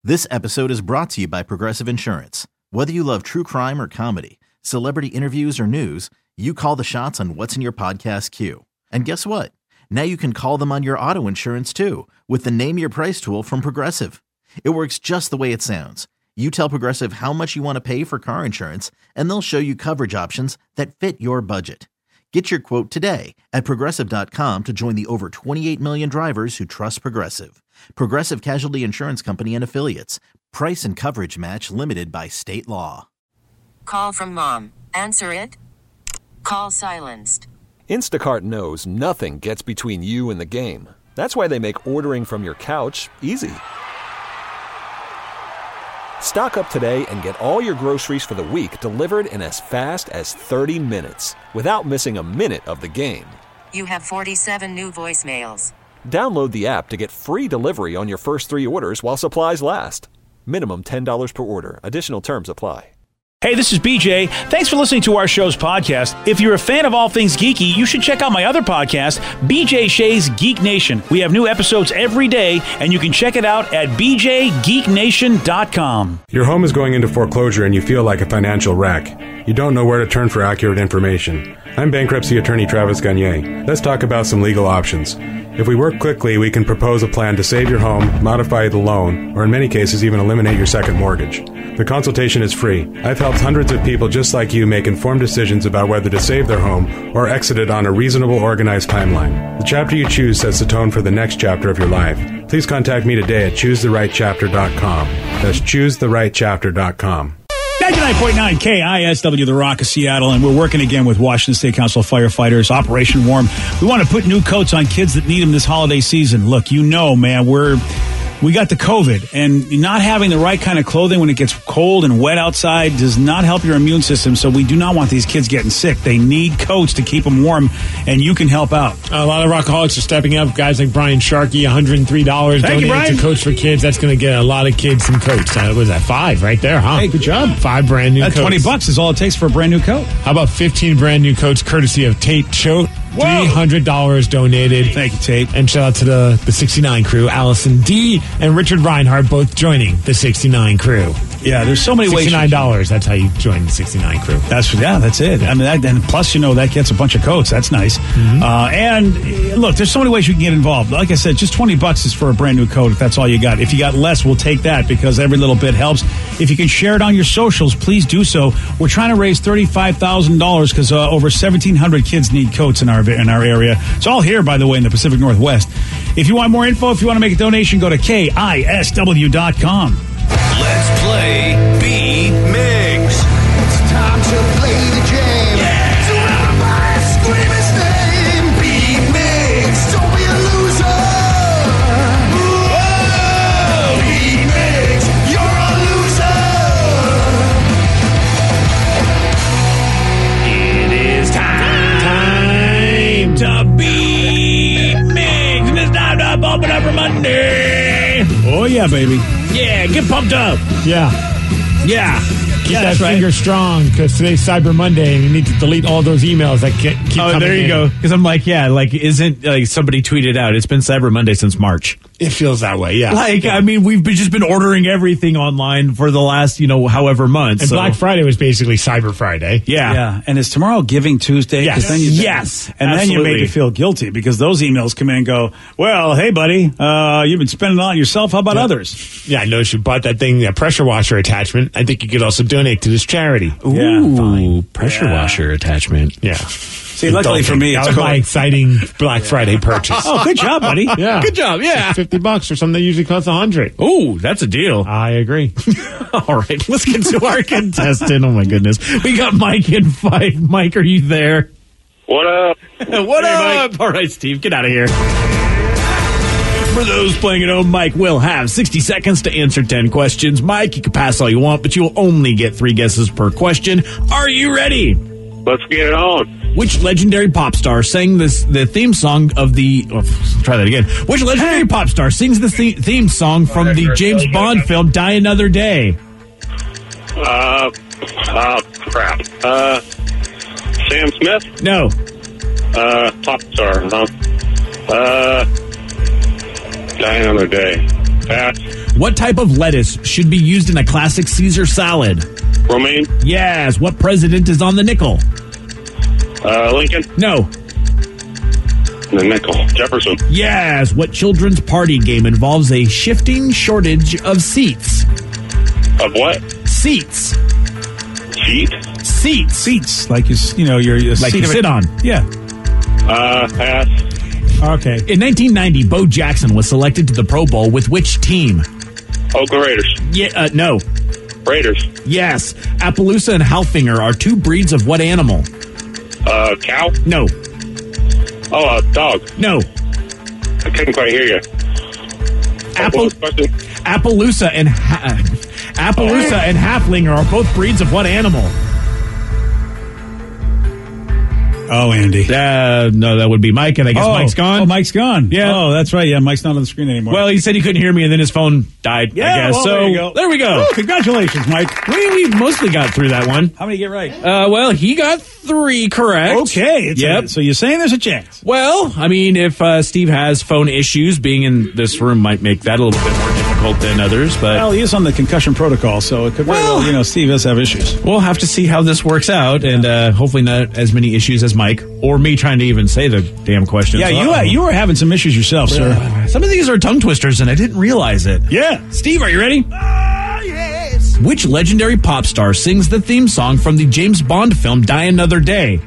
This episode is brought to you by Progressive Insurance. Whether you love true crime or comedy, celebrity interviews or news, you call the shots on what's in your podcast queue. And guess what? Now you can call them on your auto insurance too with the Name Your Price tool from Progressive. It works just the way it sounds. You tell Progressive how much you want to pay for car insurance, and they'll show you coverage options that fit your budget. Get your quote today at Progressive.com to join the over 28 million drivers who trust Progressive. Progressive Casualty Insurance Company and Affiliates. Price and coverage match limited by state law. Call from mom. Answer it. Call silenced. Instacart knows nothing gets between you and the game. That's why they make ordering from your couch easy. Stock up today and get all your groceries for the week delivered in as fast as 30 minutes without missing a minute of the game. You have 47 new voicemails. Download the app to get free delivery on your first 3 orders while supplies last. Minimum $10 per order. Additional terms apply. Hey, this is BJ. Thanks for listening to our show's podcast. If you're a fan of all things geeky, you should check out my other podcast, BJ Shea's Geek Nation. We have new episodes every day, and you can check it out at bjgeeknation.com. Your home is going into foreclosure and you feel like a financial wreck. You don't know where to turn for accurate information. I'm bankruptcy attorney Travis Gagne. Let's talk about some legal options. If we work quickly, we can propose a plan to save your home, modify the loan, or in many cases even eliminate your second mortgage. The consultation is free. I've helped hundreds of people just like you make informed decisions about whether to save their home or exit it on a reasonable, organized timeline. The chapter you choose sets the tone for the next chapter of your life. Please contact me today at choosetherightchapter.com. That's choosetherightchapter.com. 99.9 KISW, The Rock of Seattle, and we're working again with Washington State Council of Firefighters, Operation Warm. We want to put new coats on kids that need them this holiday season. Look, you know, man, we got the COVID, and not having the right kind of clothing when it gets cold and wet outside does not help your immune system, so we do not want these kids getting sick. They need coats to keep them warm, and you can help out. A lot of Rockaholics are stepping up. Guys like Brian Sharkey, $103 donated to Coats for Kids. That's going to get a lot of kids some coats. What was that, 5 right there, huh? Hey, good job. 5 brand new coats. $20 is all it takes for a brand new coat. How about 15 brand new coats courtesy of Tate Choate? $300 donated. Thank you, Tate. And shout out to the 69 crew, Allison D. and Richard Reinhardt, both joining the 69 crew. Yeah, there's so many ways. $69. That's how you join the 69 crew. That's it. I mean, and plus, that gets a bunch of coats. That's nice. Mm-hmm. And look, there's so many ways you can get involved. Like I said, just $20 is for a brand new coat if that's all you got. If you got less, we'll take that because every little bit helps. If you can share it on your socials, please do so. We're trying to raise $35,000 because over 1,700 kids need coats in our area. It's all here, by the way, in the Pacific Northwest. If you want more info, if you want to make a donation, go to KISW.com. Let's play B-Migs. It's time to play the game. Yeah! So everybody scream his name. B-Migs, don't be a loser. Whoa! B-Migs, you're a loser. It is time to B-Migs. And it's time to bump it up for Monday. Oh, yeah, baby. Yeah, get pumped up. Yeah. Keep that finger strong because today's Cyber Monday and you need to delete all those emails that keep coming in. There you go. Because I'm like, isn't somebody tweeted out, it's been Cyber Monday since March. It feels that way, yeah. I mean, we've just been ordering everything online for the last, however months. And Black Friday was basically Cyber Friday. Yeah. And is tomorrow Giving Tuesday? Yes. Then then you make you feel guilty because those emails come in and go, well, hey, buddy, you've been spending it on yourself. How about others? Yeah, I noticed you bought that thing, that pressure washer attachment. I think you could also donate to this charity. Ooh, pressure washer attachment. Yeah. See, luckily for me, that was my exciting Black Friday purchase. Oh, good job, buddy. Yeah. Good job, yeah. $50 for something that usually costs $100. Ooh, that's a deal. I agree. All right, let's get to our contestant. Oh, my goodness. We got Mike in 5. Mike, are you there? What up? What up? Mike. All right, Steve, get out of here. For those playing at home, Mike will have 60 seconds to answer 10 questions. Mike, you can pass all you want, but you'll only get 3 guesses per question. Are you ready? Let's get it on. Which legendary pop star sang the theme song of the... Oh, try that again. Which legendary pop star sings the theme song from the James Bond film Die Another Day? Crap. Sam Smith? No. Pop star, huh? Die Another Day. Pass. What type of lettuce should be used in a classic Caesar salad? Romaine. Yes. What president is on the nickel? Lincoln. No. The nickel. Jefferson. Yes. What children's party game involves a shifting shortage of seats? Of what? Seats. Seat. Seats. Seats, like your Like seat you of sit on. Yeah. Pass. Okay. In 1990, Bo Jackson was selected to the Pro Bowl with which team? Oakland Raiders. Yeah. No. Raiders. Yes. Appaloosa and Halfinger are two breeds of what animal? Cow. No. Oh, dog. No. I couldn't quite hear you. Appaloosa and Halflinger are both breeds of what animal? Oh, Andy. No, that would be Mike, and I guess Mike's gone. Oh, Mike's gone. Yeah. Oh, that's right. Yeah, Mike's not on the screen anymore. Well, he said he couldn't hear me, and then his phone died, yeah, I guess. well, so there you go. There we go. Woo, congratulations, Mike. We mostly got through that one. How many get right? Well, he got 3 correct. Okay. Yep. So you're saying there's a chance? Well, I mean, if Steve has phone issues, being in this room might make that a little bit more difficult than others. But Well, he is on the concussion protocol, so it could very well, Steve does have issues. we'll have to see how this works out, and hopefully not as many issues as Mike or me trying to even say the damn questions. Yeah, you were having some issues yourself, sir. Some of these are tongue twisters, and I didn't realize it. Yeah. Steve, are you ready? Yes. Which legendary pop star sings the theme song from the James Bond film Die Another Day?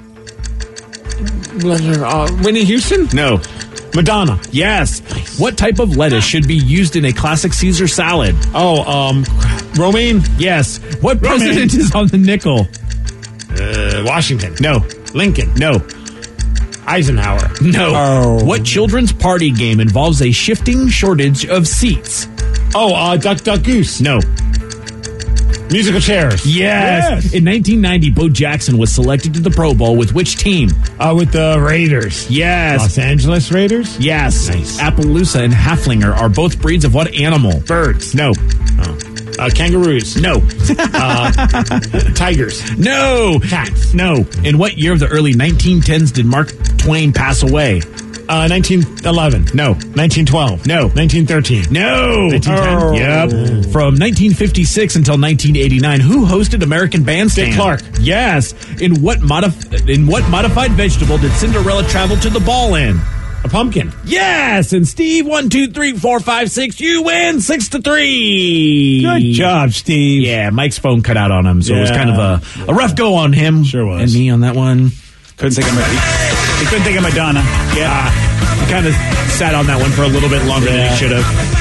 Whitney Houston? No. Madonna. Yes. What type of lettuce should be used in a classic Caesar salad? Romaine? Yes. What president is on the nickel? Washington. No. Lincoln. No. Eisenhower. No. Oh. What children's party game involves a shifting shortage of seats? Duck, Duck, Goose. No. Musical chairs. Yes. In 1990, Bo Jackson was selected to the Pro Bowl with which team? With the Raiders. Yes. Los Angeles Raiders? Yes. Nice. Appaloosa and Halflinger are both breeds of what animal? Birds. No. Kangaroos. No. Tigers. No. Cats. No. In what year of the early 1910s did Mark Twain pass away? 1911. No. 1912. No. 1913. No. 1910. Yep. From 1956 until 1989, who hosted American Bandstand? Dick Clark. Yes. In what modified vegetable did Cinderella travel to the ball in? A pumpkin. Yes. And Steve, 1, 2, 3, 4, 5, 6. You win 6-3. Good job, Steve. Yeah, Mike's phone cut out on him, so it was Yeah. kind of a rough go on him. Sure was. And me on that one. Couldn't think of he couldn't think of Madonna. Yeah. He kind of sat on that one for a little bit longer than he should have.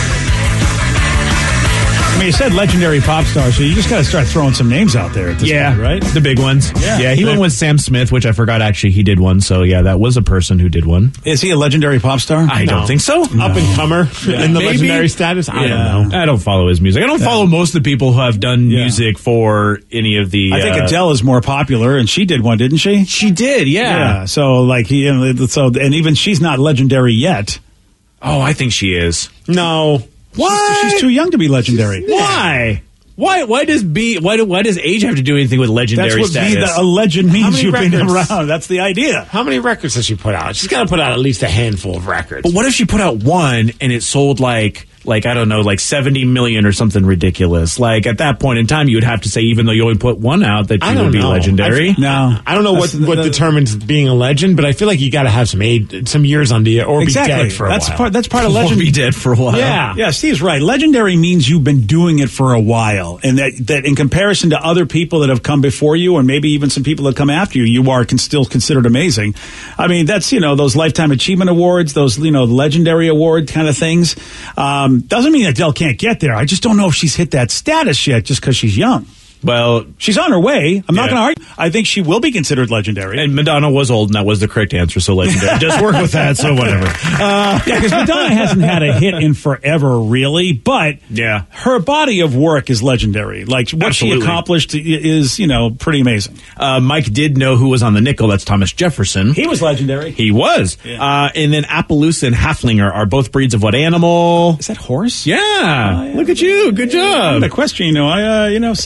I mean, you said legendary pop star, so you just got to start throwing some names out there at this point, right? The big ones. Yeah. He went with Sam Smith, which I forgot actually he did one. So, yeah, that was a person who did one. Is he a legendary pop star? I don't think so. Up and comer in the Maybe. legendary status? I don't know. I don't follow his music. I don't follow most of the people who have done music for any of the... I think Adele is more popular, and she did one, didn't she? She did, yeah. So, like, and even she's not legendary yet. Oh, I think she is. No. What? She's too young to be legendary. Why? Why does age have to do anything with legendary That's what status? a legend means. many You've been records? around. That's the idea. How many records has she put out? She's got to put out at least a handful of records. But what if she put out one and it sold like I don't know, like 70 million or something ridiculous? Like at that point in time, you would have to say, even though you only put one out, that you would be legendary. I don't know what determines being a legend, but I feel like you got to have some years under you, or be dead for a while. That's part of legend. Or be dead for a while. Yeah, Steve's right. Legendary means you've been doing it for a while, and that in comparison to other people that have come before you, or maybe even some people that come after you, you are still considered amazing. I mean, that's those Lifetime Achievement Awards, those legendary award kind of things. Doesn't mean Adele can't get there. I just don't know if she's hit that status yet, just because she's young. Well, she's on her way. I'm not going to argue. I think she will be considered legendary. And Madonna was old, and that was the correct answer. So legendary. Just work with that. So whatever. Because Madonna hasn't had a hit in forever, really. But her body of work is legendary. Like what she accomplished is, pretty amazing. Mike did know who was on the nickel. That's Thomas Jefferson. He was legendary. He was. Yeah. And then Appaloosa and Halflinger are both breeds of what animal? Is that horse? Yeah. Look at you. Good job. I'm the question. Send me out there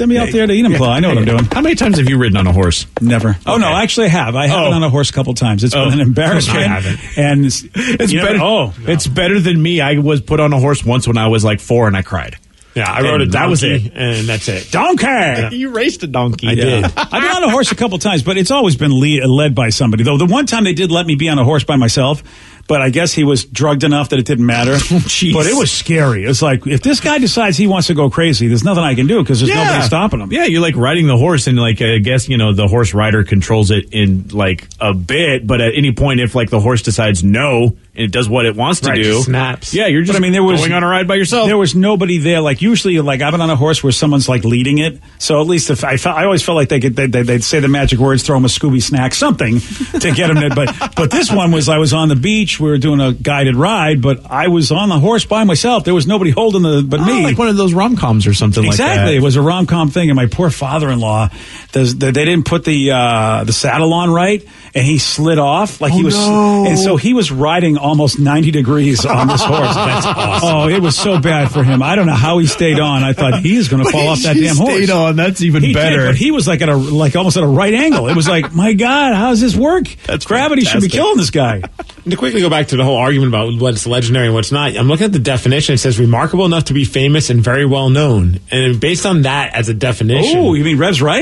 to eat them, Claw. I know what I'm doing. How many times have you ridden on a horse? Never. Oh, no, actually I have. I have been on a horse a couple times. It's been an embarrassment. I haven't. And It's better. It's better than me. I was put on a horse once when I was like 4 and I cried. Yeah, I rode a donkey, that was it. and that's it. Donkey! Yeah. You raced a donkey. I did. I've been on a horse a couple times, but it's always been led by somebody. Though the one time they did let me be on a horse by myself, but I guess he was drugged enough that it didn't matter. But it was scary. It's like, if this guy decides he wants to go crazy, there's nothing I can do because there's nobody stopping him. Yeah, you're like riding the horse, and like I guess the horse rider controls it in like a bit, but at any point, if like the horse decides no and it does what it wants to do, just snaps. Yeah, you're just going on a ride by yourself. There was nobody there. Like usually, like I've been on a horse where someone's like leading it. So at least if I always felt like they'd say the magic words, throw him a Scooby snack, something to get him to. But this one was, I was on the beach. We were doing a guided ride, but I was on the horse by myself. There was nobody holding but me. Like one of those rom-coms or something like that. Exactly. It was a rom-com thing, and my poor father-in-law, they didn't put the saddle on right, and he slid off. Like and so he was riding almost 90 degrees on this horse. That's awesome. Oh, it was so bad for him. I don't know how he stayed on. I thought he is going to fall off that damn horse. Stayed on. That's even better. But he was like almost at a right angle. It was like, my God, how does this work? Gravity should be killing this guy. To quickly go back to the whole argument about what's legendary and what's not, I'm looking at the definition. It says remarkable enough to be famous and very well known. And based on that as a definition. Oh, you mean Rev's right?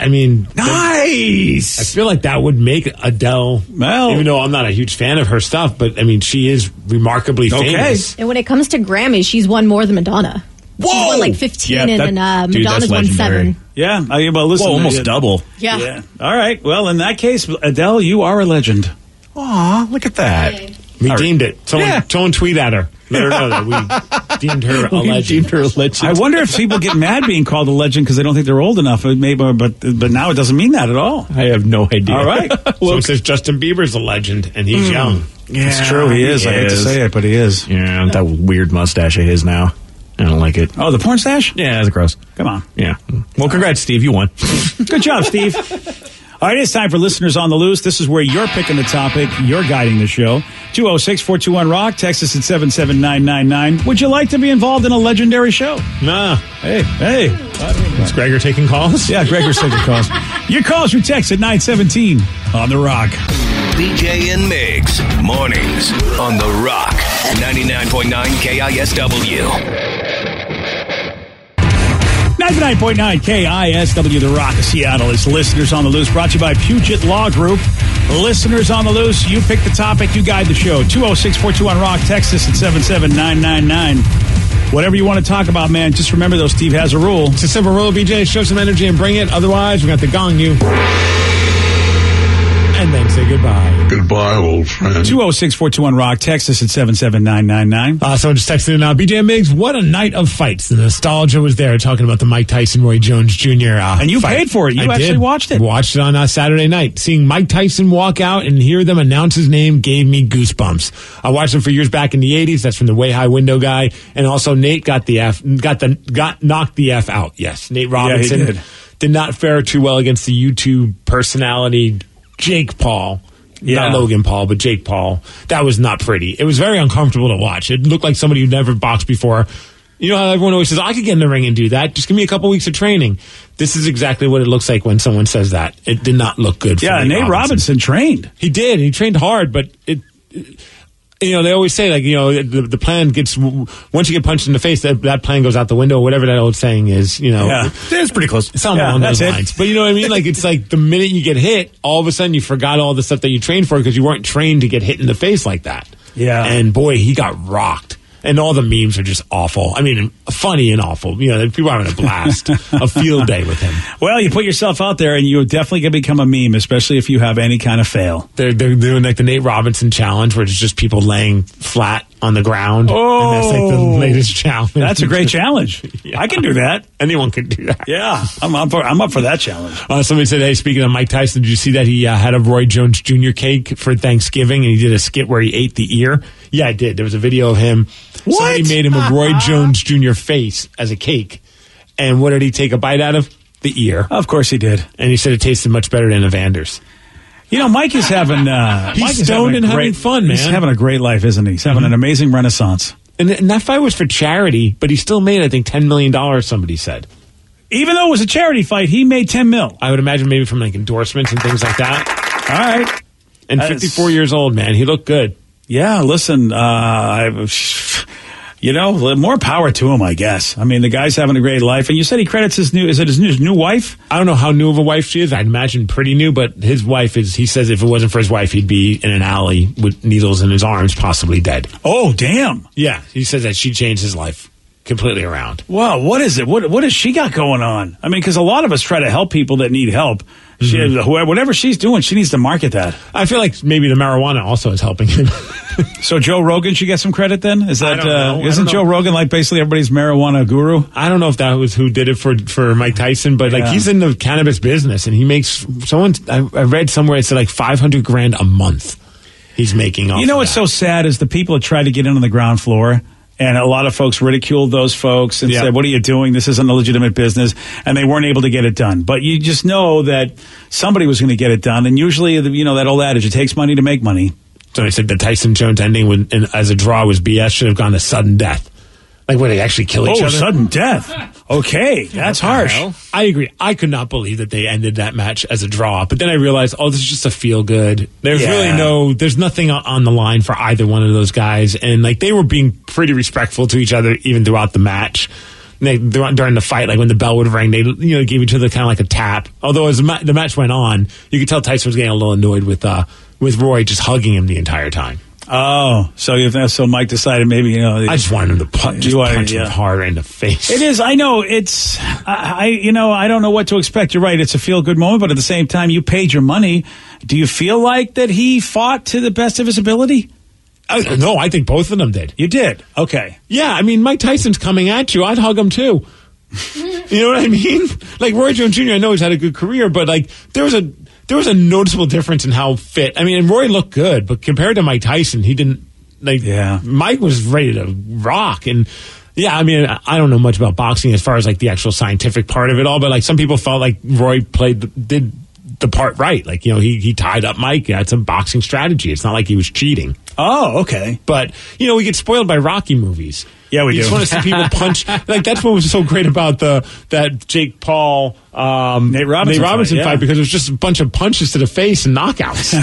Nice! I feel like that would make Adele, even though I'm not a huge fan of her stuff, but I mean, she is remarkably famous. And when it comes to Grammys, she's won more than Madonna. Whoa! She's won like 15 and Madonna's won 7. Yeah, listen. Whoa, almost double. Yeah. All right. Well, in that case, Adele, you are a legend. Aw, look at that. Okay. We deemed it. Someone tweet at her. Let her know that we deemed her a legend. I wonder if people get mad being called a legend because they don't think they're old enough. Maybe, but now it doesn't mean that at all. I have no idea. All right. So it says Justin Bieber's a legend, and he's young. Yeah, it's true. He is. I hate to say it, but he is. Yeah, that weird mustache of his now. I don't like it. Oh, the porn stash? Yeah, that's gross. Come on. Yeah. Well, congrats, Steve. You won. Good job, Steve. All right, it's time for Listeners on the Loose. This is where you're picking the topic. You're guiding the show. 206-421-ROCK. Text us at 77999. Would you like to be involved in a legendary show? Nah. Hey. Is Gregor taking calls? Yeah, Gregor's taking calls. Your calls, your text at 917 on The Rock. BJ and Migs, mornings on The Rock, 99.9 KISW. 99.9 KISW, The Rock of Seattle. It's Listeners on the Loose, brought to you by Puget Law Group. Listeners on the Loose, you pick the topic, you guide the show. 206-421-ROCK, text us at 77999. Whatever you want to talk about, man, just remember, though, Steve has a rule. It's a simple rule, BJ. Show some energy and bring it. Otherwise, we got to gong you. And then say goodbye. Goodbye, old friend. 206-421-ROCK. Text us at 77999. Someone just texted in now. BJ Miggs, what a night of fights. The nostalgia was there talking about the Mike Tyson, Roy Jones Jr. And you fight. paid for it. You actually watched it. Watched it on Saturday night. Seeing Mike Tyson walk out and hear them announce his name gave me goosebumps. I watched him for years back in the 80s. That's from the Way High Window guy. And also Nate got knocked the F out. Yes. Nate Robinson Yeah, he did not fare too well against the YouTube personality Jake Paul. Yeah. Not Logan Paul, but Jake Paul. That was not pretty. It was very uncomfortable to watch. It looked like somebody who'd never boxed before. You know how everyone always says, I could get in the ring and do that. Just give me a couple weeks of training. This is exactly what it looks like when someone says that. It did not look good for Nate Robinson trained. He did. He trained hard, but they always say, like, the plan gets, once you get punched in the face, that plan goes out the window, whatever that old saying is, Yeah. It's pretty close. Something along those lines. But you know what I mean? Like, it's like the minute you get hit, all of a sudden you forgot all the stuff that you trained for because you weren't trained to get hit in the face like that. Yeah. And boy, he got rocked. And all the memes are just awful. I mean, funny and awful. People are having a blast, a field day with him. Well, you put yourself out there, and you're definitely going to become a meme, especially if you have any kind of fail. They're doing like the Nate Robinson challenge, where it's just people laying flat on the ground. Oh, and that's like the latest challenge. That's a great challenge. Yeah. I can do that. Anyone can do that. Yeah, I'm up for that challenge. Somebody said, hey, speaking of Mike Tyson, did you see that he had a Roy Jones Jr. cake for Thanksgiving, and he did a skit where he ate the ear? Yeah, I did. There was a video of him. What? Somebody made him a Roy Jones Jr. face as a cake. And what did he take a bite out of? The ear. Of course he did. And he said it tasted much better than Evander's. Mike is having... he's stoned and having fun, man. He's having a great life, isn't he? He's having an amazing renaissance. And that fight was for charity, but he still made, I think, $10 million, somebody said. Even though it was a charity fight, he made $10 million. I would imagine maybe from like endorsements and things like that. All right. And 54 years old, man. He looked good. Yeah, listen, more power to him, I guess. I mean, the guy's having a great life. And you said he credits his new wife? I don't know how new of a wife she is. I'd imagine pretty new, but his wife he says if it wasn't for his wife, he'd be in an alley with needles in his arms, possibly dead. Oh, damn. Yeah, he says that she changed his life completely around. Wow, what is it? What has she got going on? I mean, because a lot of us try to help people that need help. Whatever she's doing, she needs to market that. I feel like maybe the marijuana also is helping him. So Joe Rogan should get some credit then? Is that isn't Joe Rogan like basically everybody's marijuana guru? I don't know if that was who did it for Mike Tyson, but like he's in the cannabis business and he makes I read somewhere it said like $500,000 a month he's making off. You know what's so sad is the people that try to get in on the ground floor. And a lot of folks ridiculed those folks and said, what are you doing? This isn't a legitimate business. And they weren't able to get it done. But you just know that somebody was going to get it done. And usually, that old adage, it takes money to make money. So they said the Tyson-Jones ending as a draw was BS, should have gone to sudden death. Like, where they actually kill each other? Oh, sudden death. Okay, that's harsh. I agree. I could not believe that they ended that match as a draw. But then I realized, this is just a feel-good. There's nothing on the line for either one of those guys. And, like, they were being pretty respectful to each other even throughout the match. During the fight, like when the bell would ring, they gave each other kind of like a tap. Although as the match went on, you could tell Tyson was getting a little annoyed with Roy just hugging him the entire time. Oh, so Mike decided maybe, I just wanted him to punch him hard in the face. It is. I know it's. I don't know what to expect. You're right. It's a feel good moment, but at the same time, you paid your money. Do you feel like that he fought to the best of his ability? No, I think both of them did. You did? Okay. Yeah, I mean, Mike Tyson's coming at you. I'd hug him too. You know what I mean? Like Roy Jones Jr., I know he's had a good career, but like there was a noticeable difference in how fit. I mean, and Roy looked good, but compared to Mike Tyson, he didn't. Mike was ready to rock. And yeah, I mean, I don't know much about boxing as far as like the actual scientific part of it all, but like some people felt like Roy did the part right. Like, he tied up Mike. That's a boxing strategy. It's not like he was cheating. Oh, okay. But, we get spoiled by Rocky movies. Yeah, we do. You just want to see people punch. Like, that's what was so great about that Jake Paul, Nate Robinson fight, because it was just a bunch of punches to the face and knockouts.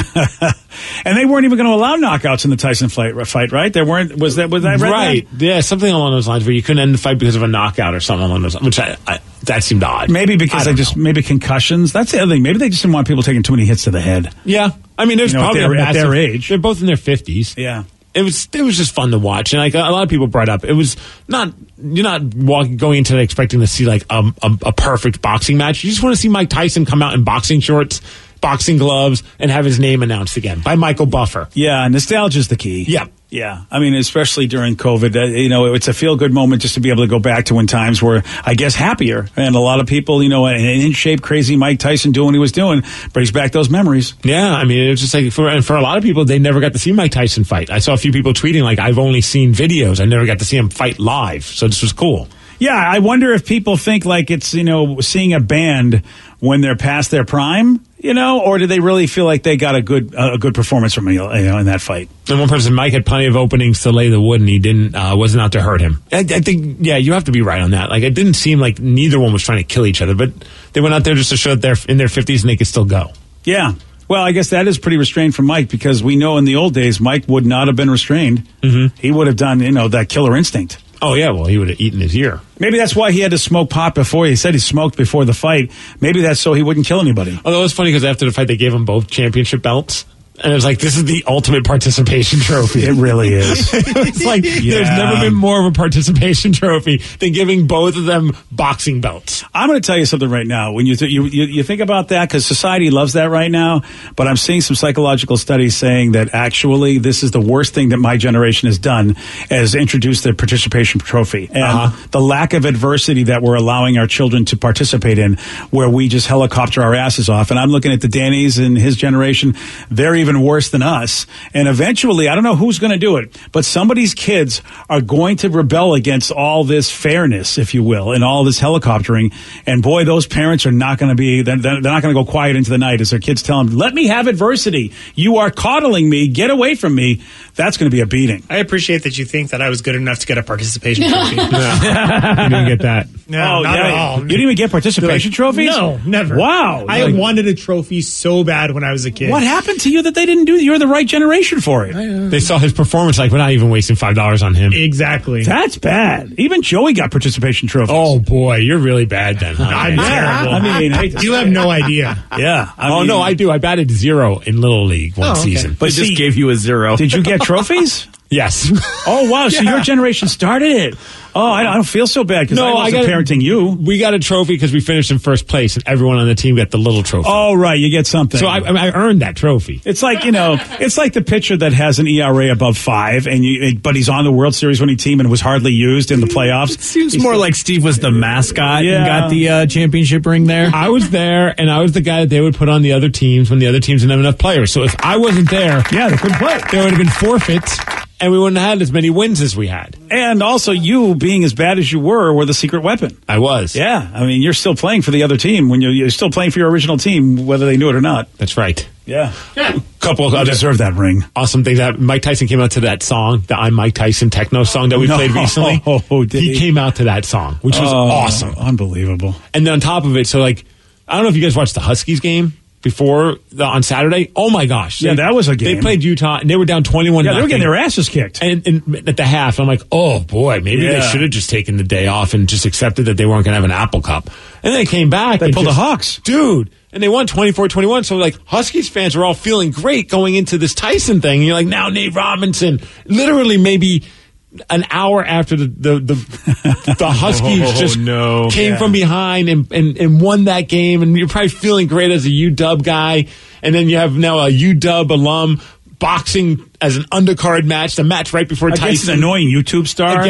And they weren't even going to allow knockouts in the Tyson fight, right? There weren't. Was that right? Yeah, something along those lines where you couldn't end the fight because of a knockout or something along those lines, which that seemed odd. Maybe because maybe concussions. That's the other thing. Maybe they just didn't want people taking too many hits to the head. Yeah, I mean, there's probably at their age. They're both in their 50s. Yeah. It was just fun to watch, and like a lot of people brought up, it was you're not going into it expecting to see like a perfect boxing match. You just want to see Mike Tyson come out in boxing shorts, boxing gloves, and have his name announced again by Michael Buffer. Yeah, nostalgia's the key. Yeah. I mean, especially during COVID, it's a feel-good moment just to be able to go back to when times were, I guess, happier. And a lot of people, an in-shape, crazy Mike Tyson doing what he was doing brings back those memories. Yeah, I mean, it was just like, for a lot of people, they never got to see Mike Tyson fight. I saw a few people tweeting, like, I've only seen videos. I never got to see him fight live. So this was cool. Yeah, I wonder if people think like it's, seeing a band when they're past their prime, or do they really feel like they got a good performance from in that fight? And one person, Mike, had plenty of openings to lay the wood, and he wasn't out to hurt him. I think, yeah, you have to be right on that. Like, it didn't seem like neither one was trying to kill each other, but they went out there just to show that they're in their 50s and they could still go. Yeah. Well, I guess that is pretty restrained from Mike, because we know in the old days, Mike would not have been restrained. Mm-hmm. He would have done, that killer instinct. Oh, yeah, well, he would have eaten his ear. Maybe that's why he had to smoke pot before. He said he smoked before the fight. Maybe that's so he wouldn't kill anybody. Although it's funny because after the fight, they gave him both championship belts. And it was like, this is the ultimate participation trophy. It really is. It's like, there's never been more of a participation trophy than giving both of them boxing belts. I'm going to tell you something right now. When you think about that, because society loves that right now, but I'm seeing some psychological studies saying that actually this is the worst thing that my generation has done, is introduce the participation trophy. And the lack of adversity that we're allowing our children to participate in, where we just helicopter our asses off. And I'm looking at the Danny's and his generation. They're even even worse than us. And eventually, I don't know who's going to do it, but somebody's kids are going to rebel against all this fairness, if you will, and all this helicoptering. And boy, those parents are not going to be, they're not going to go quiet into the night as their kids tell them, let me have adversity. You are coddling me. Get away from me. That's going to be a beating. I appreciate that you think that I was good enough to get a participation trophy. You didn't get that. No, not at all. You didn't even get participation trophies? No, never. Wow. I wanted a trophy so bad when I was a kid. What happened to you that they didn't do? You're the right generation for it. They saw his performance, like, we're not even wasting $5 on him. Exactly. That's bad. Even Joey got participation trophies. Oh, boy, you're really bad then. Huh? I'm terrible. I mean, you have no idea. Yeah. No, I do. I batted 0 in Little League one season. But just gave you a 0. Did you get trophies? Yes. Oh, wow. So your generation started it. Oh, I don't feel so bad because I wasn't parenting you. We got a trophy because we finished in first place, and everyone on the team got the little trophy. Oh, right. You get something. So I earned that trophy. It's like, it's like the pitcher that has an ERA above 5, but he's on the World Series winning team and was hardly used in the playoffs. It seems more like Steve was the mascot and got the championship ring there. I was there, and I was the guy that they would put on the other teams when the other teams didn't have enough players. So if I wasn't there, they couldn't play. There would have been forfeits. And we wouldn't have had as many wins as we had. And also, you being as bad as you were the secret weapon. I was. Yeah. I mean, you're still playing for the other team when you're still playing for your original team, whether they knew it or not. That's right. Yeah. Couple of deserve that ring. Awesome things. Mike Tyson came out to that song, the I'm Mike Tyson techno song that we played recently. He came out to that song, which was awesome. Unbelievable. And then on top of it, so like, I don't know if you guys watched the Huskies game on Saturday. Oh my gosh. That was a game. They played Utah and they were down 21-0. Yeah, they were getting their asses kicked. And at the half, I'm like, oh boy, maybe they should have just taken the day off and just accepted that they weren't going to have an Apple Cup. And they came back. They pulled the Hawks. Dude. And they won 24-21. So like Huskies fans are all feeling great going into this Tyson thing. And you're like, now Nate Robinson, literally maybe an hour after the Huskies came from behind and won that game, and you're probably feeling great as a UW guy, and then you have now a UW alum boxing as an undercard match, the match right before against Tyson. An annoying YouTube star.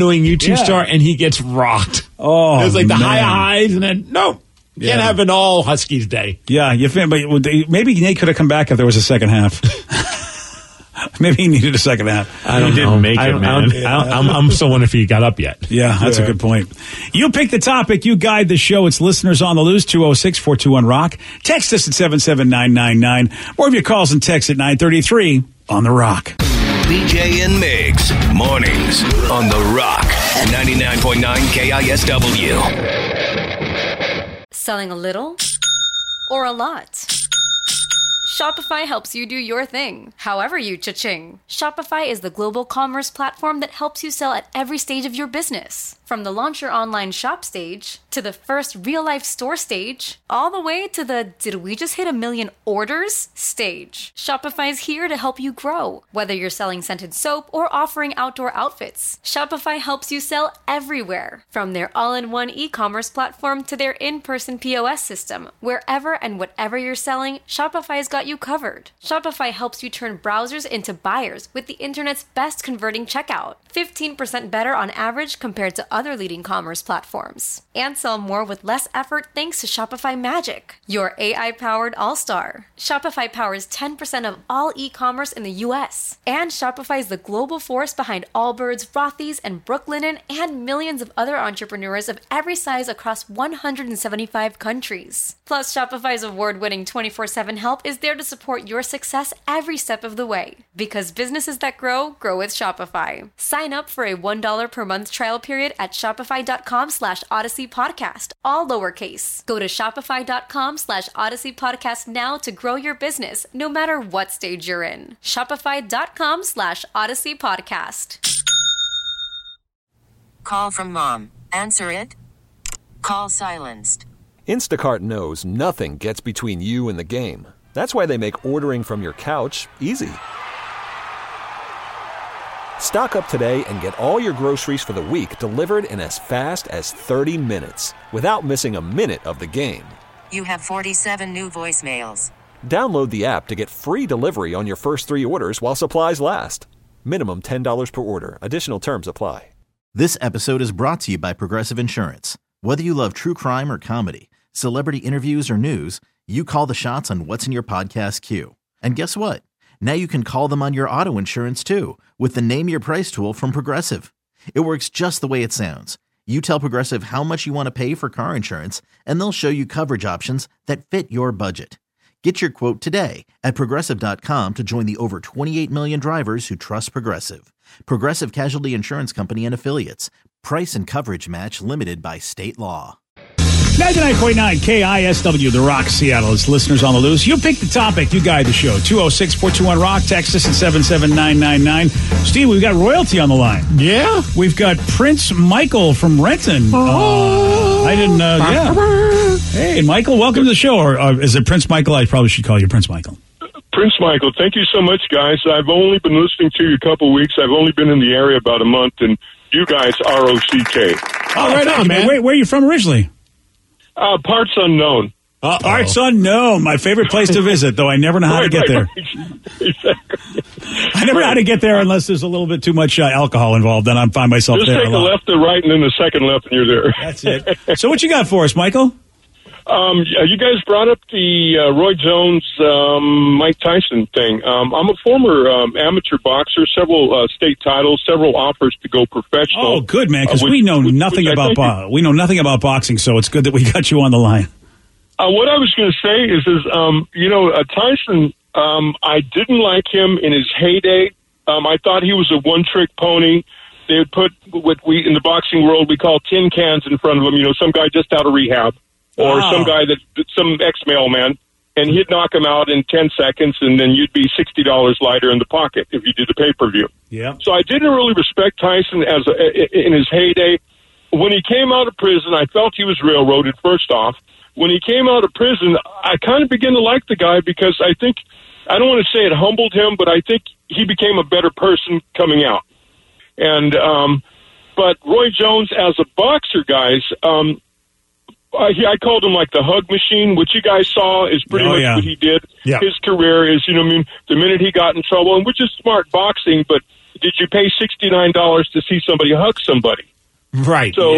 And he gets rocked. Oh, it was like the high highs, and then can't have an all Huskies day. Yeah, but maybe Nate could have come back if there was a second half. Maybe he needed a second half. He didn't make it, man. I'm still wondering if he got up yet. Yeah, that's a good point. You pick the topic. You guide the show. It's listeners on the loose, 206-421-ROCK. Text us at 77999. More of your calls and texts at 933 on The Rock. BJ and Migs, mornings on The Rock, 99.9 KISW. Selling a little or a lot? Shopify helps you do your thing, however you cha-ching. Shopify is the global commerce platform that helps you sell at every stage of your business. From the launch your online shop stage, to the first real-life store stage, all the way to the did we just hit 1 million orders stage. Shopify's here to help you grow. Whether you're selling scented soap or offering outdoor outfits, Shopify helps you sell everywhere. From their all-in-one e-commerce platform to their in-person POS system, wherever and whatever you're selling, Shopify's got you covered. Shopify helps you turn browsers into buyers with the internet's best converting checkout. 15% better on average compared to other leading commerce platforms. And sell more with less effort thanks to Shopify Magic, your AI-powered all-star. Shopify powers 10% of all e-commerce in the U.S. And Shopify is the global force behind Allbirds, Rothy's, and Brooklinen, and millions of other entrepreneurs of every size across 175 countries. Plus, Shopify's award-winning 24/7 help is there to support your success every step of the way. Because businesses that grow with Shopify. Sign up for a $1 per month trial period at shopify.com/Odyssey Podcast, all lowercase. Go to shopify.com/Odyssey Podcast now to grow your business, no matter what stage you're in. Shopify.com/Odyssey Podcast. Call from mom. Answer it. Call silenced. Instacart knows nothing gets between you and the game. That's why they make ordering from your couch easy. Stock up today and get all your groceries for the week delivered in as fast as 30 minutes without missing a minute of the game. You have 47 new voicemails. Download the app to get free delivery on your first 3 orders while supplies last. Minimum $10 per order. Additional terms apply. This episode is brought to you by Progressive Insurance. Whether you love true crime or comedy, celebrity interviews or news, you call the shots on what's in your podcast queue. And guess what? Now you can call them on your auto insurance too with the Name Your Price tool from Progressive. It works just the way it sounds. You tell Progressive how much you want to pay for car insurance, and they'll show you coverage options that fit your budget. Get your quote today at Progressive.com to join the over 28 million drivers who trust Progressive. Progressive Casualty Insurance Company and Affiliates. Price and coverage match limited by state law. 99.9 KISW, The Rock, Seattle. It's listeners on the loose. You pick the topic. You guide the show. 206-421-ROCK. Text us at 77999. Steve, we've got royalty on the line. Yeah? We've got Prince Michael from Renton. I didn't, yeah. Hey, Michael, welcome to the show. Or is it Prince Michael? I probably should call you Prince Michael. Prince Michael, thank you so much, guys. I've only been listening to you a couple of weeks. I've only been in the area about a month, and you guys, R-O-C-K. Oh, right on, man. Where are you from originally? Parts unknown. Parts unknown. My favorite place to visit, though I never know how to get there. Exactly. I never know how to get there unless there's a little bit too much alcohol involved. Then I find myself Just there take a lot. a left or right, and then the second left, and you're there. That's it. So what you got for us, Michael? You guys brought up the Roy Jones, Mike Tyson thing. I'm a former amateur boxer, several state titles, several offers to go professional. Oh, good, man, because we know nothing about boxing, so it's good that we got you on the line. What I was going to say is Tyson, I didn't like him in his heyday. I thought he was a one-trick pony. They would put what we, in the boxing world, we call tin cans in front of him, some guy just out of rehab. Or some guy some ex-mailman, and he'd knock him out in 10 seconds, and then you'd be $60 lighter in the pocket if you did the pay-per-view. Yeah. So I didn't really respect Tyson in his heyday. When he came out of prison, I felt he was railroaded, first off. When he came out of prison, I kind of began to like the guy because I think, I don't want to say it humbled him, but I think he became a better person coming out. And, but Roy Jones, as a boxer, guys, I called him like the hug machine. What you guys saw is pretty much what he did. Yeah. His career is, the minute he got in trouble, and which is smart boxing, but did you pay $69 to see somebody hug somebody? Right. So,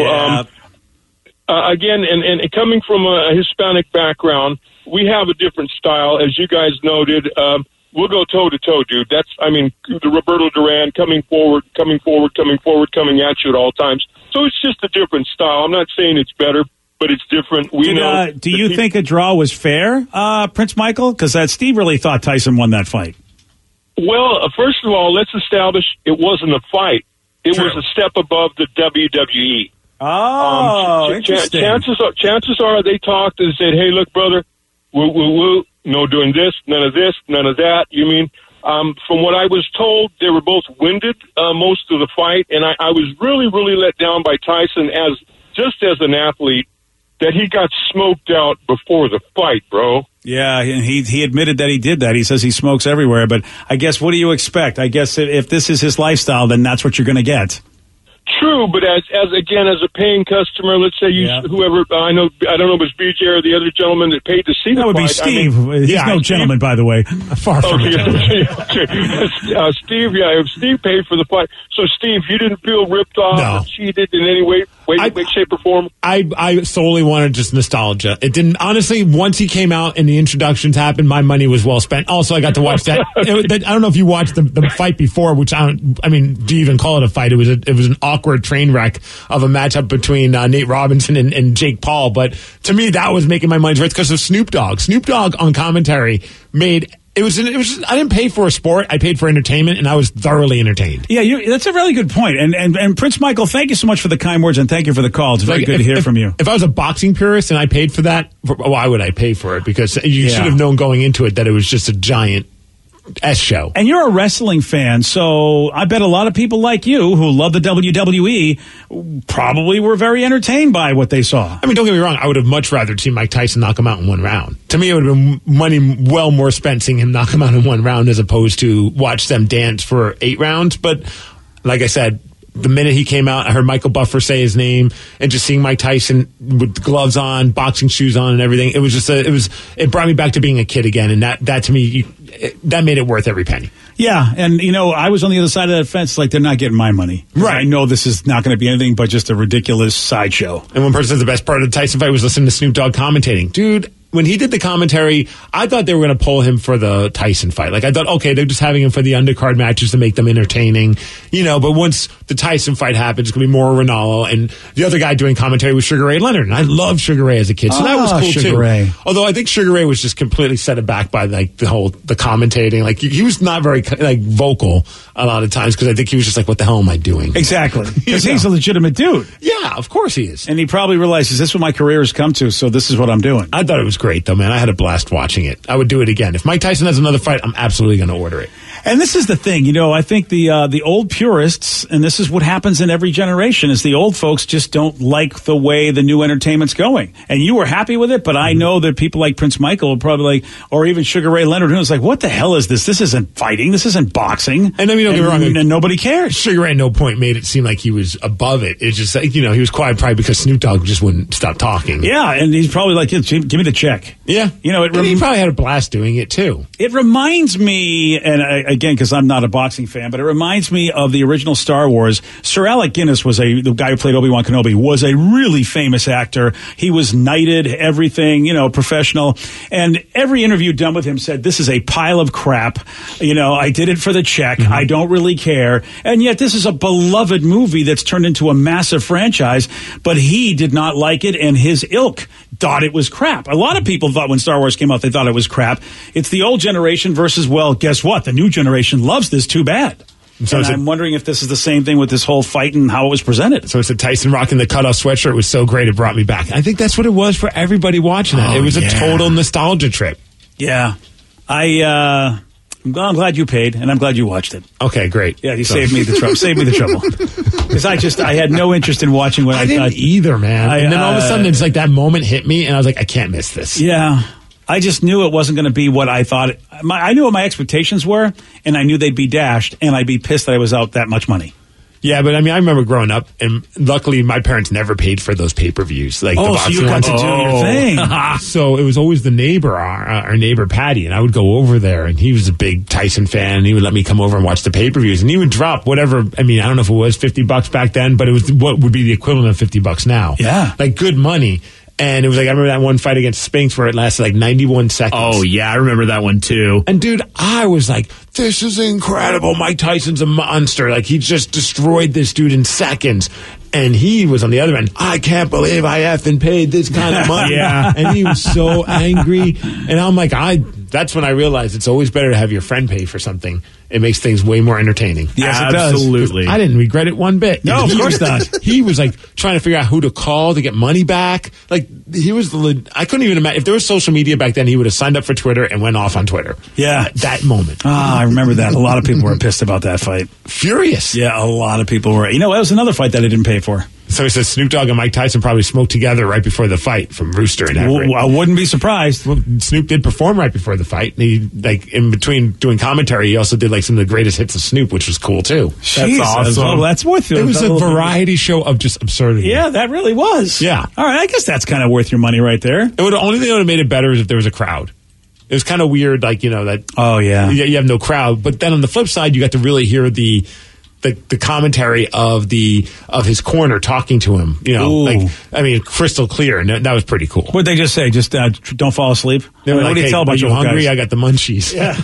again, and coming from a Hispanic background, we have a different style, as you guys noted. We'll go toe-to-toe, dude. The Roberto Duran coming forward, coming at you at all times. So it's just a different style. I'm not saying it's better, but it's different. Do you think a draw was fair, Prince Michael? Because Steve really thought Tyson won that fight. Well, first of all, let's establish it wasn't a fight. It was a step above the WWE. Oh, interesting. Chances are they talked and said, hey, look, brother, woo, no doing this, none of that. From what I was told, they were both winded most of the fight, and I was really, really let down by Tyson as an athlete. That he got smoked out before the fight, bro. Yeah, and he admitted that he did that. He says he smokes everywhere, but I guess what do you expect? I guess if this is his lifestyle, then that's what you're going to get. True, but as a paying customer, let's say whoever I don't know if it's BJ or the other gentleman that paid to see the fight. That would be Steve. He's no gentleman, by the way. Far from a gentleman. Steve, if Steve paid for the fight. So, Steve, you didn't feel ripped off or cheated in any way, shape, or form? I solely wanted just nostalgia. It didn't, honestly, once he came out and the introductions happened, my money was well spent. Also, I got to watch that. I don't know if you watched the fight before, which do you even call it a fight? It was an awkward train wreck of a matchup between Nate Robinson and Jake Paul. But to me, that was making my money's worth because of Snoop Dogg. Snoop Dogg on commentary made it was. I didn't pay for a sport. I paid for entertainment, and I was thoroughly entertained. Yeah, that's a really good point. And Prince Michael, thank you so much for the kind words, and thank you for the call. It's very good to hear from you. If I was a boxing purist and I paid for that, why would I pay for it? Because you should have known going into it that it was just a giant S show. And you're a wrestling fan, so I bet a lot of people like you who love the WWE probably were very entertained by what they saw. Don't get me wrong, I would have much rather seen Mike Tyson knock him out in one round. To me, it would have been money well more spent seeing him knock him out in one round as opposed to watch them dance for 8 rounds. But like I said, the minute he came out, I heard Michael Buffer say his name, and just seeing Mike Tyson with gloves on, boxing shoes on, and everything, it was just it brought me back to being a kid again, and that to me, that made it worth every penny. Yeah, and I was on the other side of that fence, like they're not getting my money. Right. I know this is not going to be anything but just a ridiculous sideshow. And one person said the best part of the Tyson fight was listening to Snoop Dogg commentating. Dude, when he did the commentary, I thought they were going to pull him for the Tyson fight. Like, I thought, okay, they're just having him for the undercard matches to make them entertaining, but once the Tyson fight happens, it's going to be more Ronaldo, and the other guy doing commentary was Sugar Ray Leonard, and I loved Sugar Ray as a kid, so that was cool Sugar too. Ray. Although I think Sugar Ray was just completely set aback by like the commentating. Like, he was not very vocal a lot of times, because I think he was just like, what the hell am I doing? Exactly. Because he's a legitimate dude. Yeah, of course he is. And he probably realizes this is what my career has come to, so this is what I'm doing. I thought it was great, though, man. I had a blast watching it. I would do it again. If Mike Tyson has another fight, I'm absolutely going to order it. And this is the thing, I think the old purists, and this is what happens in every generation, is the old folks just don't like the way the new entertainment's going. And you were happy with it, but I know that people like Prince Michael will probably or even Sugar Ray Leonard, who was like, what the hell is this? This isn't fighting. This isn't boxing. And I mean, don't get me wrong. And nobody cares. Sugar Ray at no point made it seem like he was above it. It's just like, he was quiet probably because Snoop Dogg just wouldn't stop talking. Yeah, and he's probably like, give me the check. Yeah. And he probably had a blast doing it, too. It reminds me, and again, because I'm not a boxing fan, but it reminds me of the original Star Wars. Sir Alec Guinness the guy who played Obi-Wan Kenobi, was a really famous actor. He was knighted, everything, professional. And every interview done with him said, this is a pile of crap. I did it for the check. Mm-hmm. I don't really care. And yet this is a beloved movie that's turned into a massive franchise, but he did not like it, and his ilk thought it was crap. A lot of people thought when Star Wars came out, they thought it was crap. It's the old generation versus, well, guess what? The new generation loves this too bad. So I'm wondering if this is the same thing with this whole fight and how it was presented. So it's a Tyson rocking the cutoff sweatshirt. It was so great, it brought me back. I think that's what it was for everybody watching that. It was a total nostalgia trip. Yeah. I'm glad you paid, and I'm glad you watched it. Okay, great. Yeah, you saved me the trouble. Saved me the trouble. Because I had no interest in watching what I didn't thought. either, man. And then all of a sudden, it's like that moment hit me, and I was like, I can't miss this. Yeah. I just knew it wasn't going to be what I thought. I knew what my expectations were, and I knew they'd be dashed, and I'd be pissed that I was out that much money. Yeah, but I mean, I remember growing up, and luckily my parents never paid for those pay-per-views. Like, so you got to do your thing. So it was always the neighbor, our neighbor Patty, and I would go over there, and he was a big Tyson fan, and he would let me come over and watch the pay-per-views, and he would drop whatever, I mean, I don't know if it was $50 back then, but it was what would be the equivalent of $50 now. Yeah. Like, good money. And it was like, I remember that one fight against Spinks where it lasted like 91 seconds. Oh, yeah, I remember that one too. And dude, I was like, this is incredible. Mike Tyson's a monster. Like, he just destroyed this dude in seconds. And he was on the other end. I can't believe I effing paid this kind of money. Yeah. And he was so angry. And I'm like, that's when I realized it's always better to have your friend pay for something. It makes things way more entertaining. Yes, it does. Absolutely. I didn't regret it one bit. No, of course not. He was like trying to figure out who to call to get money back. Like, he was I couldn't even imagine. If there was social media back then, he would have signed up for Twitter and went off on Twitter. Yeah. That moment. I remember that. A lot of people were pissed about that fight. Furious. Yeah, a lot of people were. That was another fight that I didn't pay for. So he says Snoop Dogg and Mike Tyson probably smoked together right before the fight from Rooster and Everett. I wouldn't be surprised. Well, Snoop did perform right before the fight. He, like, in between doing commentary, he also did like some of the greatest hits of Snoop, which was cool too. Jeez, that's awesome. That's worth it. It was a variety show of just absurdity. Yeah, that really was. Yeah. All right, I guess that's kind of worth your money right there. The only thing that would have made it better is if there was a crowd. It was kind of weird, like, that. Oh yeah, you have no crowd. But then on the flip side, you got to really hear the commentary of his corner talking to him, crystal clear, and that was pretty cool. What'd they just say? Just don't fall asleep? They were what do you tell about you hungry? Guys? I got the munchies. Yeah.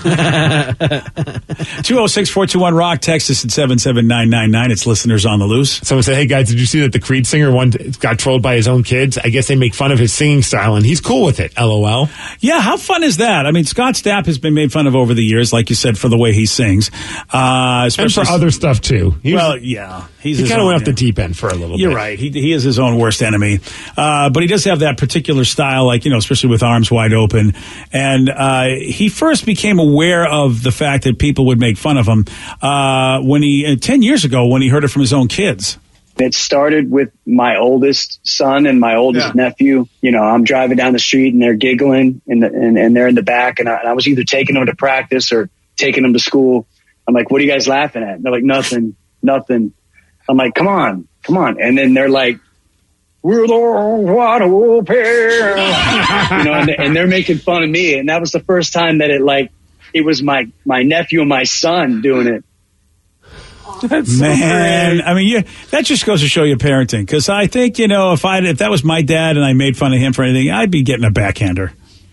206-421-ROCK, text us at 77999. It's listeners on the loose. Someone said, hey guys, did you see that the Creed singer got trolled by his own kids? I guess they make fun of his singing style, and he's cool with it, LOL. Yeah, how fun is that? I mean, Scott Stapp has been made fun of over the years, like you said, for the way he sings. Especially and for other stuff, too. He kind of went off the deep end for a little bit. You're right. He is his own worst enemy. But he does have that particular style, like, especially with Arms Wide Open. And he first became aware of the fact that people would make fun of him 10 years ago when he heard it from his own kids. It started with my oldest son and my oldest nephew. I'm driving down the street and they're giggling and they're in the back. And I was either taking them to practice or taking them to school. I'm like, what are you guys laughing at? And they're like, nothing. I'm like, come on. And then they're like, we're the wide open. And they're making fun of me. And that was the first time that it was my nephew and my son doing it. That's man, so I mean, that just goes to show you parenting. Because I think, if that was my dad and I made fun of him for anything, I'd be getting a backhander.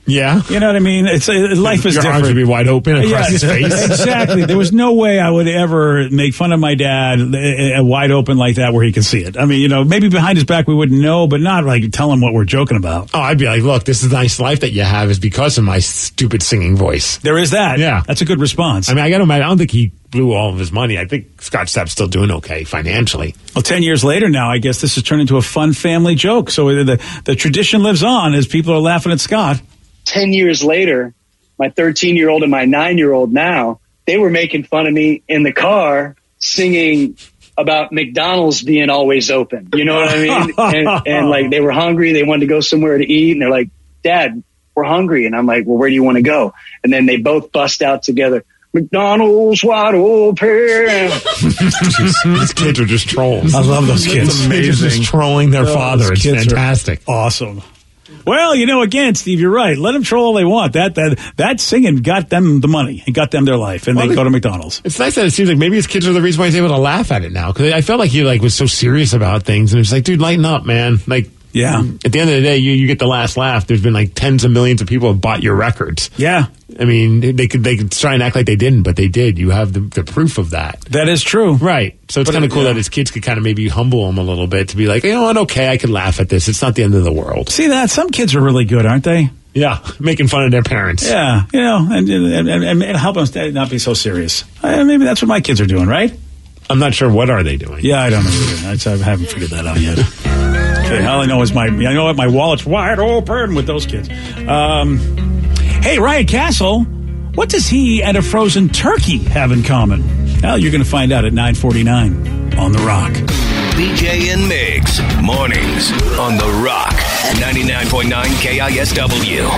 Yeah. You know what I mean? Life is Your different. arms would be wide open across his face. Exactly. There was no way I would ever make fun of my dad wide open like that where he could see it. I mean, maybe behind his back we wouldn't know, but not like tell him what we're joking about. Oh, I'd be like, look, this is a nice life that you have is because of my stupid singing voice. There is that. Yeah. That's a good response. I mean, I got to imagine, I don't think he blew all of his money. I think Scott Stapp's still doing okay financially. Well, 10 years later now, I guess this has turned into a fun family joke. So the tradition lives on as people are laughing at Scott. 10 years later, my 13-year-old and my 9-year-old now, they were making fun of me in the car singing about McDonald's being always open. You know what I mean? And like they were hungry. They wanted to go somewhere to eat. And they're like, Dad, we're hungry. And I'm like, well, where do you want to go? And then they both bust out together. McDonald's wide open. These kids are just trolls. I love those kids. It's amazing. They're just trolling their father. It's fantastic. Awesome. Well, again, Steve, you're right. Let them troll all they want. That singing got them the money and got them their life, and they go to McDonald's. It's nice that it seems like maybe his kids are the reason why he's able to laugh at it now. Because I felt like he was so serious about things, and it's like, dude, lighten up, man. Like, yeah. At the end of the day, you get the last laugh. There's been like tens of millions of people have bought your records. Yeah. I mean, they could try and act like they didn't, but they did. You have the proof of that. That is true. Right. So it's kind of cool that his kids could kind of maybe humble him a little bit to be like, okay, I could laugh at this. It's not the end of the world. See that? Some kids are really good, aren't they? Yeah. Making fun of their parents. Yeah. And help them not be so serious. Maybe that's what my kids are doing, right? I'm not sure. What are they doing? Yeah, I don't know either. I haven't figured that out yet. Okay, all I know is my wallet's wide open with those kids. Hey, Ryan Castle, what does he and a frozen turkey have in common? Well, you're going to find out at 9:49 on The Rock. BJ and Migs, mornings on The Rock, 99.9 KISW.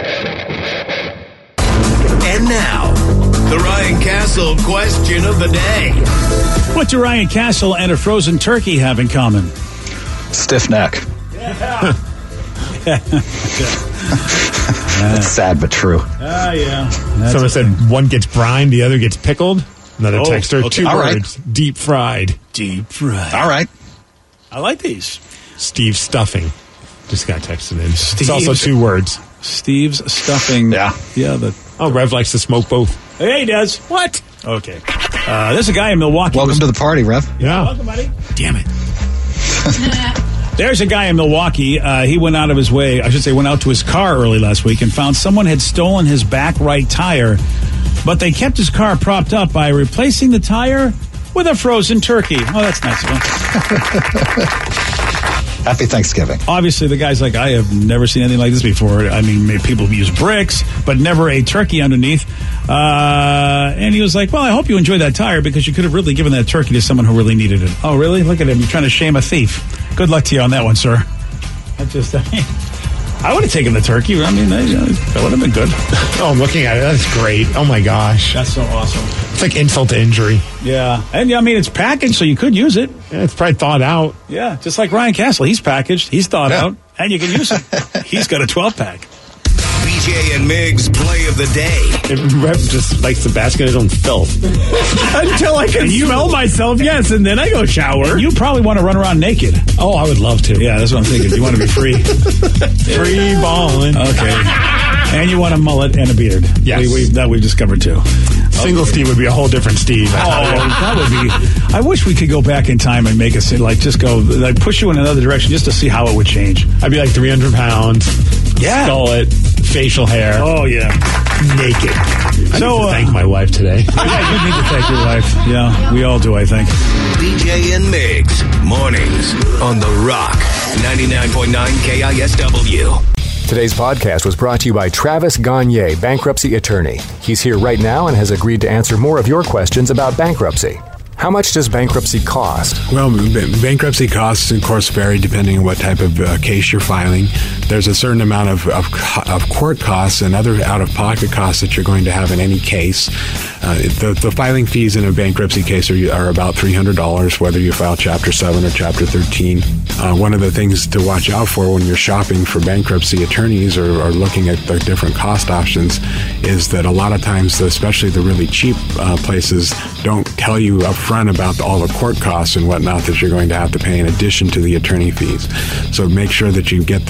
And now, the Ryan Castle question of the day. What do Ryan Castle and a frozen turkey have in common? Stiff neck. Yeah. It's sad but true. Yeah. Someone said one gets brined, the other gets pickled. Another texter, okay. 2 All words, right. deep fried. Deep fried. All right. I like these. Steve stuffing. Just got texted in. Steve's, it's also 2 words. Steve's stuffing. Yeah. Yeah. Rev likes to smoke both. Hey, he does. What? Okay. There's a guy in Milwaukee. Welcome to the party, Rev. Yeah. Welcome, buddy. Damn it. There's a guy in Milwaukee. He went out to his car early last week and found someone had stolen his back right tire, but they kept his car propped up by replacing the tire with a frozen turkey. Oh, that's nice of him. Happy Thanksgiving. Obviously, the guy's like, I have never seen anything like this before. I mean, people use bricks, but never a turkey underneath. And he was like, well, I hope you enjoyed that tire because you could have really given that turkey to someone who really needed it. Oh, really? Look at him. You're trying to shame a thief. Good luck to you on that one, sir. I would have taken the turkey. I mean, that would have been good. Oh, I'm looking at it. That's great. Oh, my gosh. That's so awesome. It's like insult to injury. Yeah. And, I mean, it's packaged, so you could use it. Yeah, it's probably thawed out. Yeah, just like Ryan Castle. He's packaged. He's thawed out. And you can use it. He's got a 12-pack. BJ and Migs play of the day. Rev just likes to bask in his own filth. Until I can smell myself, yes, and then I go shower. And you probably want to run around naked. Oh, I would love to. Yeah, that's what I'm thinking. You want to be free. Free balling. Okay. And you want a mullet and a beard. Yes. We've discovered too. Single Steve would be a whole different Steve. That would be. I wish we could go back in time and make us push you in another direction just to see how it would change. I'd be like 300 pounds. Yeah. Skullet, facial hair. Oh yeah. Naked. I need to thank my wife today. Yeah, you need to thank your wife. Yeah, we all do, I think. BJ and Migs, mornings on The Rock, 99.9 KISW. Today's podcast was brought to you by Travis Gagne, bankruptcy attorney. He's here right now and has agreed to answer more of your questions about bankruptcy. How much does bankruptcy cost? Well, bankruptcy costs, of course, vary depending on what type of case you're filing. There's a certain amount of court costs and other out-of-pocket costs that you're going to have in any case. The filing fees in a bankruptcy case are about $300, whether you file Chapter 7 or Chapter 13. One of the things to watch out for when you're shopping for bankruptcy attorneys or looking at the different cost options is that a lot of times, especially the really cheap places, don't tell you up front about all the court costs and whatnot that you're going to have to pay in addition to the attorney fees. So make sure that you get the full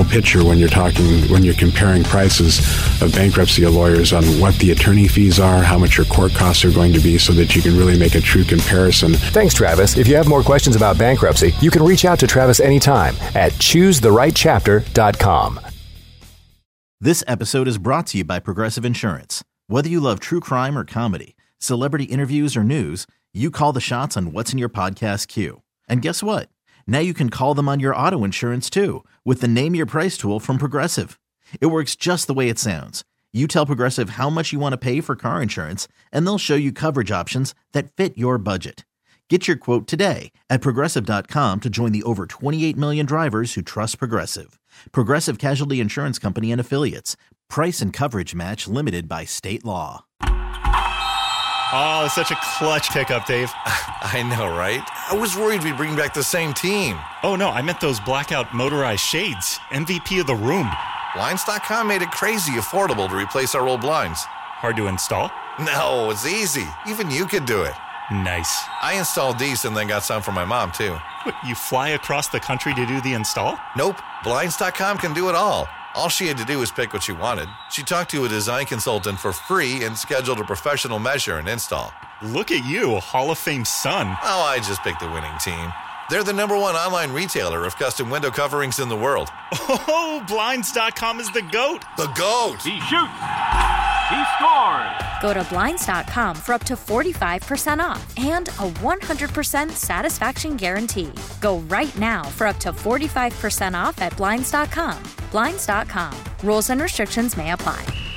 picture when you're comparing prices of bankruptcy lawyers on what the attorney fees are, how much your court costs are going to be, so that you can really make a true comparison. Thanks, Travis. If you have more questions about bankruptcy, you can reach out to Travis anytime at choosetherightchapter.com. This episode is brought to you by Progressive Insurance. Whether you love true crime or comedy, celebrity interviews or news, you call the shots on what's in your podcast queue. And guess what? Now you can call them on your auto insurance too with the Name Your Price tool from Progressive. It works just the way it sounds. You tell Progressive how much you want to pay for car insurance, and they'll show you coverage options that fit your budget. Get your quote today at Progressive.com to join the over 28 million drivers who trust Progressive. Progressive Casualty Insurance Company and Affiliates. Price and coverage match limited by state law. Oh, it's such a clutch pickup, Dave. I know, right? I was worried we'd bring back the same team. Oh, no, I meant those blackout motorized shades. MVP of the room. Blinds.com made it crazy affordable to replace our old blinds. Hard to install? No, it's easy. Even you could do it. Nice. I installed these and then got some for my mom, too. What, you fly across the country to do the install? Nope. Blinds.com can do it all. All she had to do was pick what she wanted. She talked to a design consultant for free and scheduled a professional measure and install. Look at you, Hall of Fame son. Oh, I just picked the winning team. They're the #1 online retailer of custom window coverings in the world. Oh, Blinds.com is the GOAT. The GOAT! He shoots. He scores. Go to Blinds.com for up to 45% off and a 100% satisfaction guarantee. Go right now for up to 45% off at Blinds.com. Blinds.com. Rules and restrictions may apply.